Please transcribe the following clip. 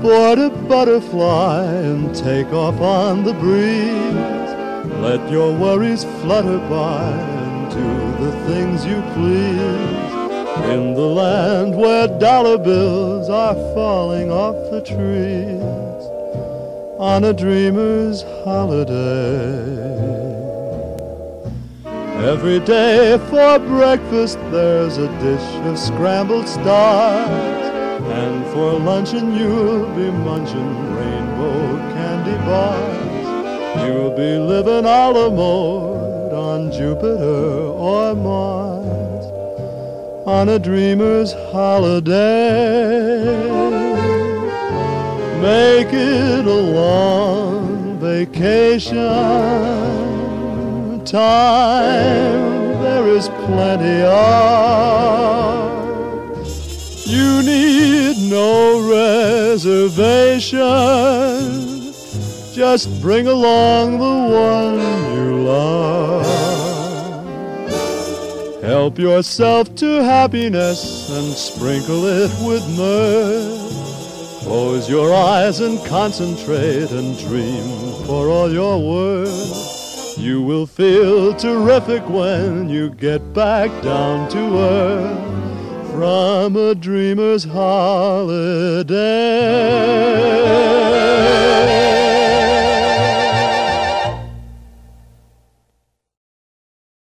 aboard a butterfly and take off on the breeze. Let your worries flutter by and do the things you please. In the land where dollar bills are falling off the trees, on a dreamer's holiday. Every day for breakfast there's a dish of scrambled stars, and for luncheon you'll be munching rainbow candy bars. You'll be living a la mode on Jupiter or Mars, on a dreamer's holiday. Make it a long vacation. Time there is plenty of. You need no reservation. Just bring along the one you love. Help yourself to happiness and sprinkle it with mirth. Close your eyes and concentrate and dream for all you're worth. You will feel terrific when you get back down to earth from a dreamer's holiday.